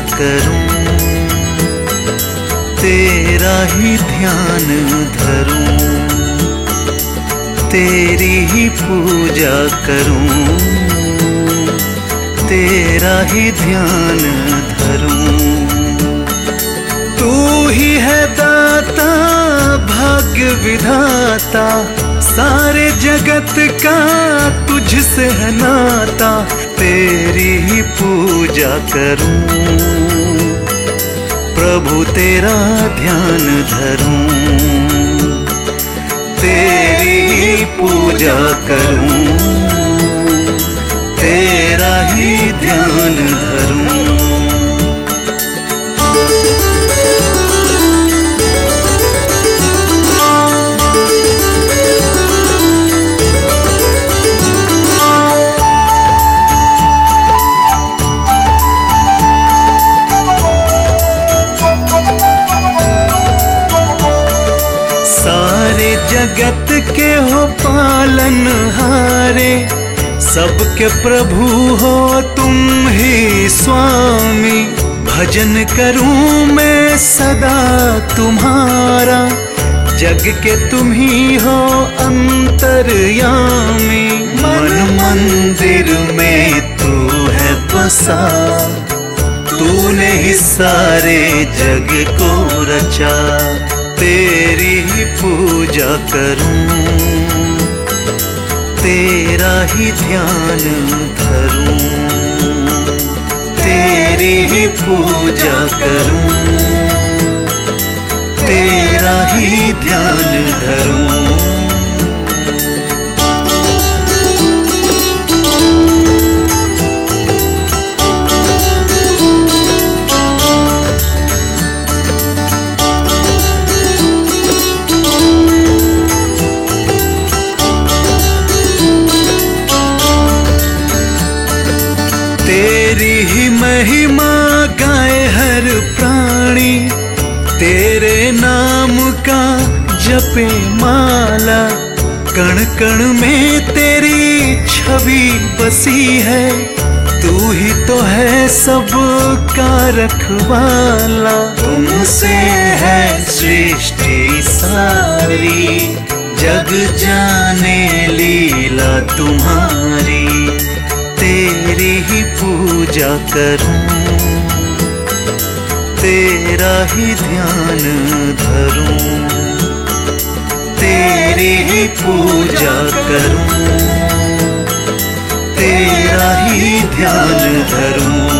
करूं, तेरा ही ध्यान धरूं, तेरी ही पूजा करूं, तेरा ही ध्यान धरूं। तू ही है दाता भाग्य विधाता, सारे जगत का तुझसे है नाता, तेरी ही पूजा करूं, प्रभु तेरा ध्यान धरूं, तेरी ही पूजा करूं, तेरा ही ध्यान धरूं। जगत के हो पालनहारे, सबके प्रभु हो तुम ही स्वामी, भजन करूं मैं सदा तुम्हारा, जग के तुम ही हो अंतर्यामी। मन मंदिर में तू है बसा, तूने ही सारे जग को रचा, तेरी ही पूजा करूं, तेरा ही ध्यान धरूं, तेरी ही पूजा करूं, तेरा ही ध्यान धरूं। तेरी ही महिमा गाए हर प्राणी, तेरे नाम का जपे माला, कण कण में तेरी छवि बसी है, तू ही तो है सबका रखवाला, तुमसे है सृष्टि सारी, जग जाने लीला तुम्हारी, तेरी ही पूजा करूं, तेरा ही ध्यान धरूं, तेरी ही पूजा करूं, तेरा ही ध्यान धरूं।